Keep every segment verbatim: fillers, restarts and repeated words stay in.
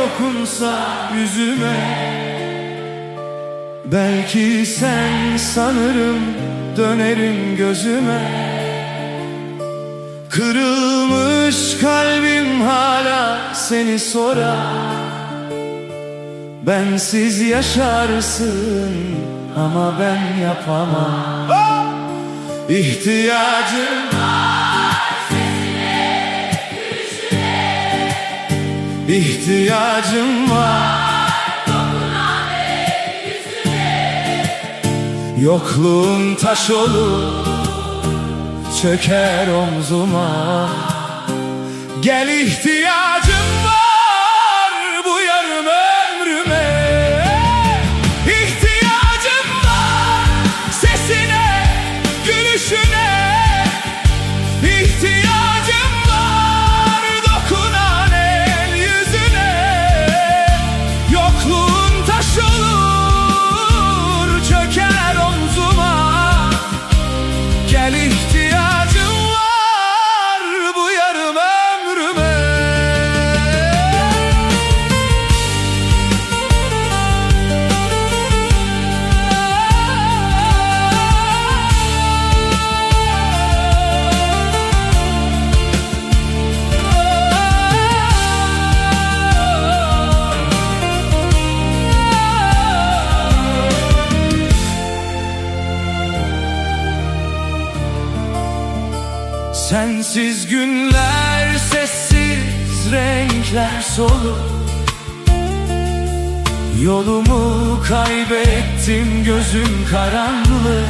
dokunsa yüzüme, belki sen sanırım dönerim gözüme. Kırılmış kalbim hala seni sorar, bensiz yaşarsın ama ben yapamam. İhtiyacım var sesine, gülüşüne. İhtiyacım var dokunan el yüzüne. Yokluğun taş olur, çöker omzuma. Gel, ihtiyacım var bu yarım ömrüme. İhtiyacım var sesine, gülüşüne. İhtiyacım var dokunan el yüzüne. Yokluğun taş olur, çöker omzuma. Gel, ihtiyacım var bu yarım ömrüme. Sensiz günler sessiz, renkler solur. Yolumu kaybettim, gözüm karanlık.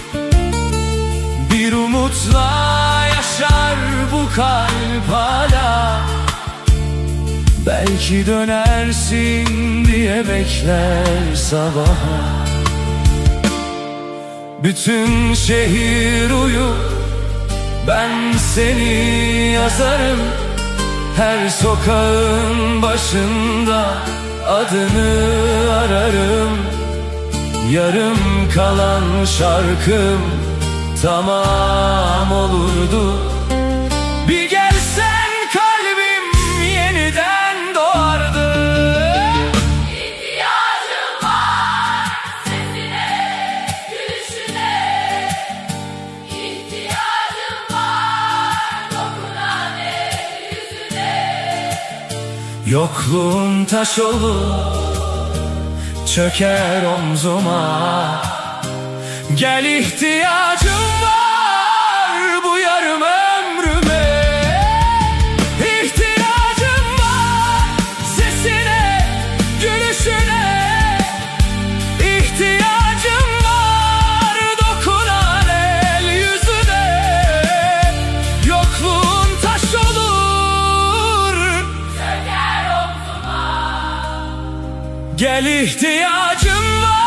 Bir umutla yaşar bu kalp hala. Belki dönersin diye bekler sabaha. Bütün şehir uyur, ben seni yazarım. Her sokağın başında adını ararım. Yarım kalan şarkım tamam olurdu. Bir gelsen kalbim yeniden doğardı. İhtiyacım var sesine, gülüşüne. İhtiyacım var dokunan el yüzüne. Yokluğun taş olur, çöker omzuma. Gel, ihtiyacım var bu yarım ömrüme. İhtiyacım var sesine, gülüşüne. İhtiyacım var dokunan el yüzüne. Yokluğun taş olur, çöker omzuma. gel, ihtiyacım var.